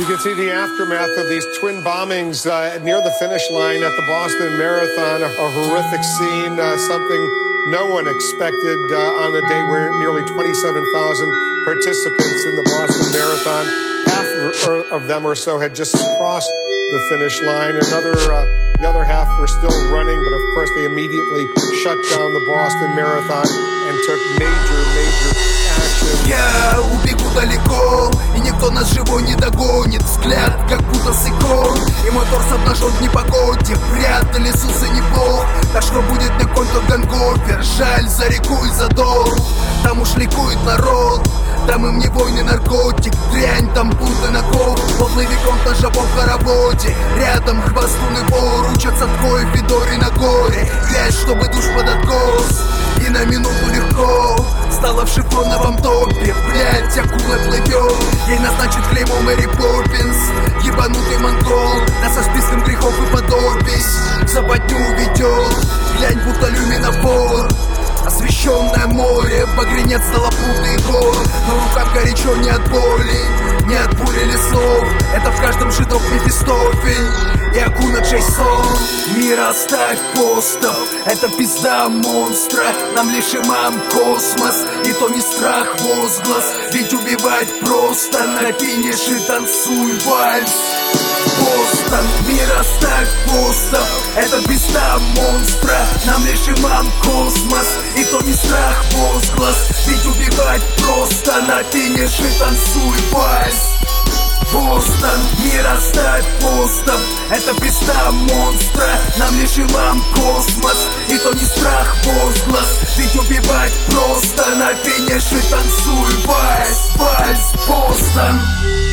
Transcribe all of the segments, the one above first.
can see the aftermath of these twin bombings near the finish line at the Boston Marathon. A horrific scene, something no one expected on the day where nearly 27,000 participants in the Boston Marathon, half of them or so had just crossed the finish line. The other half were still running, but of course they immediately shut down the Boston Marathon and took major action. Я убегу далеко, и никто нас живой не догонит. Взгляд, как будто сикон, и мой торс обнажен в непогоде. Прятали Иисуса неплох, так что будет не конь, тот Гангофер. Жаль за реку и за дом, там уж ликует народ. Там им не войны, наркотик, дрянь, там бунты на ков. Поплыви конт на жабом в хороводе. Рядом хвостун и вор учатся твой Федоре на горе. Грязь, чтобы душ под откос, и на минуту легко стала в шифроновом топе. Блять, акула плывет, ей назначит клеймо Мэри Поппинс. Ебанутый монгол, да со списком грехов и подопись в западню ведет. Глянь, будто люминофор, освещенное море, багрянец столопутный гор. Но рукам горячо не от боли, не от бури лесов. Это в каждом жидок Мефистофель и Акуна Джейсон. Мир оставь постов, это пизда монстра. Нам лишь имам космос, и то не страх, возглас. Ведь убивать просто, на финише танцуй вальс. Бостон, мир оставь постов, это пизда монстра. Нам лишь имам космос, и то не страх, возглас. Ведь убивать просто, на финише танцуй вальс. Бостон, мир оставь постов, это пизда монстра. Нам лишь имам космос, и то не страх, возглас. Ведь убивать просто, на финише танцуй вальс. Вальс, Бостон.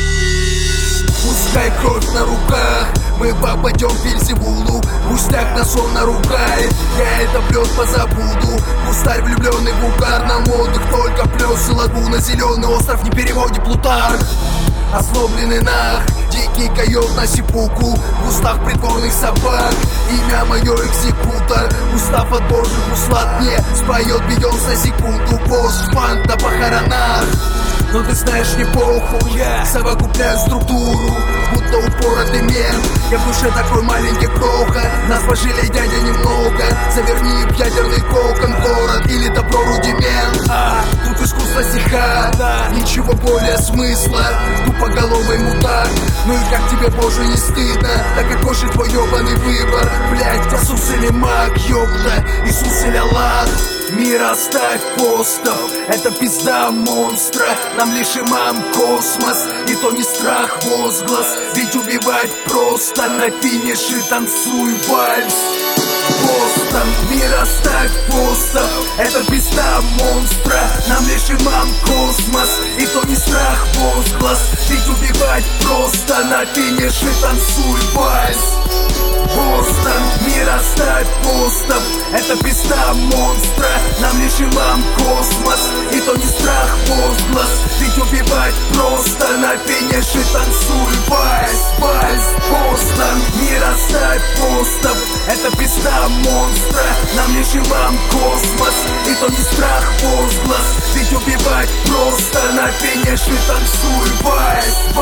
Пускай кровь на руках, мы попадем в Вельзевулу. Пустяк на сон наругает, я это плет позабуду. Пустарь влюбленный в угарном отдых, только плес и лагуна. Зеленый остров не переводе Плутарх. Озлобленный нах, дикий койот на сипуку. В устах придворных собак, имя мое экзекутор. Устав от божьих услад мне споет Бейонс на секунду. Пост-панк на похоронах, но ты знаешь, не похуй, совокупляю структуру, будто упоротый мент. Я в душе такой маленький кроха, нас пожалей, дядя, немного. Заверни в ядерный кокон город или добро рудимент. Тут искусство стиха, ничего более смысла. Тупоголовый мудак, ну и как тебе, боже, не стыдно? Так какой же твой ебаный выбор? Блять, Иисус или маг, ёпта, Иисус или Аллах? Мир оставь постов, это пизда монстра. Нам лишь имам космос, и то не страх, возглас. Ведь убивать просто, на финише танцуй вальс. Бостон, мир оставь постов, это пизда монстра. Нам лишь имам космос, и то не страх, возглас. Ведь убивать просто, на финише танцуй вальс. Бостон, мир оставь постов, это пизда монстра. Нам лишь имам космос, и то не страх, возглас. Ведь убивать просто, на финише танцуй вальс. Вальс, Бостон, мир оставь постов, это пизда монстра. Нам лишь имам космос, и то не страх, возглас. Ведь убивать просто, на финише танцуй вальс.